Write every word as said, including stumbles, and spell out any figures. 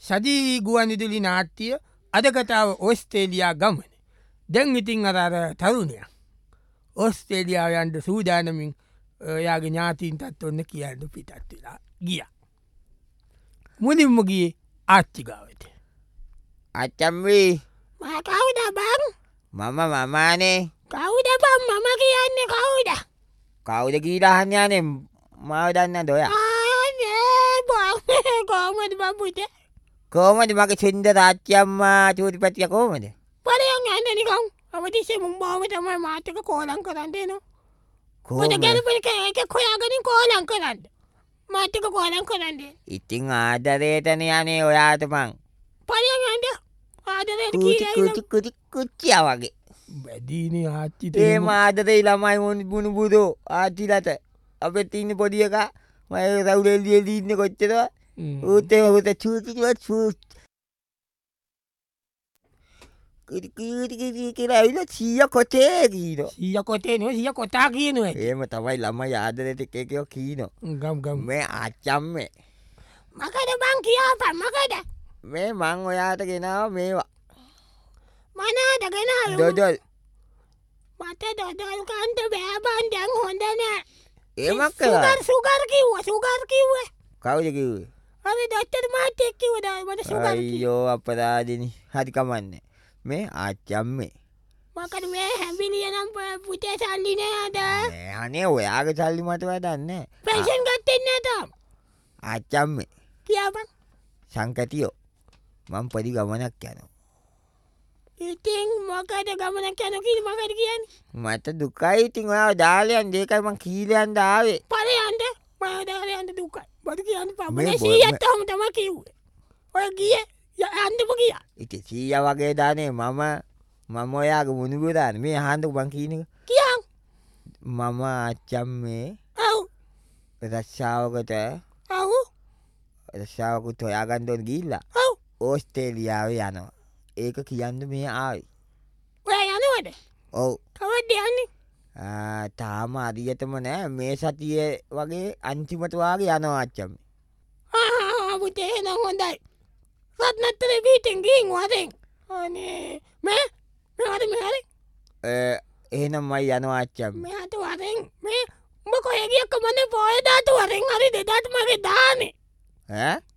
සජීවී ගුවන්විදුලි නාට්‍ය අද කතාව ඕස්ට්‍රේලියා ගමන. දැන් ඉතින් අර අර තරුණයක් ඕස්ට්‍රේලියාවයන්ට සූදානමින් යාගේ ඥාතීන්ටත් ඔන්න කියන්න පිටත් වෙලා ගිය. මුලින්ම ගියේ ආච්චිගාවට. අච්චම්වී කවුද බං? මම මමානේ. කවුද බං මම කියන්නේ කවුද? කවුද කියලා අහන්න යන්නේ මාව දන්නද ඔයා? ආනේ බං කොහමද බං පුතේ? කොහමද මගේ සුන්දර ආච්චි අම්මා චූටිපැටියා කොහමද? බලයන් යන්නේ නිකන්. අවදිස්සේ මුම්බාව තමයි මාත් එක්ක කෝලම් කරන්න එනවා. කොහොමද? පොත ගැලපෙන එක හොයාගෙන කෝලම් කරන්න. මාත් එක්ක කෝලම් කරන්න. ඉතින් ආදරේටනේ යන්නේ ඔයාට මං. බලයන් යන්නේ ආදරේට කුටි කියලා කුටි කුටි කුච්චියා වගේ. බැදීනේ ආච්චිට ඒ මාදරේ ළමයි මොන බුණු බුදෝ ආච්චිලට අපිට ඉන්න පොඩි එකා මම රවුලෙල්ලි එල්ලි ඉන්නේ කොච්චර ඌත් ඒ ඌත් චූටි චූටි කිරි කිරි කිරි කියලා ඇවිල්ලා සීයා කොටේ කීනෝ. සීයා කොටේ නෙවෙයි සීයා කොටා කියනවා. එහෙම තමයි ළමයි ආදරේට එක එක කීනෝ. ගම් ගම් මේ ආච්චම්මේ මකද බං කියාපන් මකද? මේ මං ඔයාට ගෙනාව මේවා. මනාද ගෙනාවේ? දොඩොල්. මට දොඩොල් කන්ට බෑ බං දැන් හොඳ නෑ. ඒමක් සුගර් කළා. සුගර් කිව්වා සුගර් කිව්වේ. කවුද කිව්වේ? අර දොස්තර මාත් එක්ක කිව්වා මට සුගර් කිව්වා. අයියෝ අපරාධිනි. හරි කමන්නේ. මේ ආච්චම්මේ. මකද මේ හැඹිලිය නම් පුතේ සල්ලි නෑද? නෑ අනේ ඔයාගේ සල්ලි මට වැඩන්නේ. පෙන්ෂන් ගත්තේ නෑ තාම. ආච්චම්මේ කියාපන්. සංකතියෝ මම පොඩි ගමනක් යනවා. ඉතින් මොකද ගමනක් යනවා කියලා මකද කියන්නේ? මට දුකයි ඉතින් ඔයාව දාලා යන්න ඒකයි මං කීලා යන්න ආවේ. පරයන්ද මම දාලා යන්න දුකයි. බඩ කියන්නේ මේ පබනේ බො- සීයත් තම තමයි කිව්වේ. ඔය ගියේ යන්නම ගියා. ඉතින් සීයා වගේ දානේ මම මම ඔයාගේ මුණුබුරානේ මේ අහන්නකො මං කියන එක. කියන්. මම ආච්චම්මේ ඔව්. රස්සාවකට ඔව්. රස්සාවකට හොයාගන්න ඕන ගිහිල්ලා ඔව්. ඕස්ට්‍රේලියාවේ යනවා. ඒක කියන්න මේ ආවේ. ඔය යනවද? ඔව්. කවද්ද යන්නේ? ආ තාම හරියටම නෑ මේ සතියේ වගේ අන්තිමට වාගේ යනවා ආච්චම්මේ. ආ පුතේ නං හොඳයි. රත්නත්‍රේ පිටින් ගින් වරෙන්. අනේ මේ මෙහාට මෙහාට ඒ එහෙනම් මම යනවා ආච්චම්මේ. මෙහාට වරෙන් මේ උඹ කොහෙ ගියක මන්නේ පොය දාට වරෙන් හරි දෙදාට මගේ දානේ. ඈ